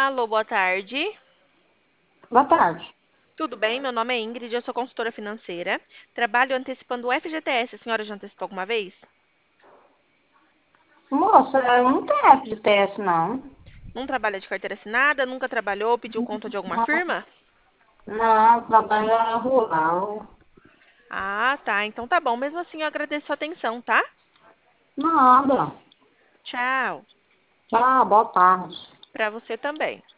Alô, boa tarde. Boa tarde. Tudo bem? Meu nome é Ingrid, eu sou consultora financeira. Trabalho antecipando o FGTS. A senhora já antecipou alguma vez? Moça, eu não tenho FGTS, não. Não trabalha de carteira assinada? Nunca trabalhou? Pediu conta de alguma Não, firma? não, trabalho rural. Ah, tá. Então tá bom. Mesmo assim, eu agradeço a atenção, tá? Nada. Tchau. Tchau, boa tarde. Pra você também.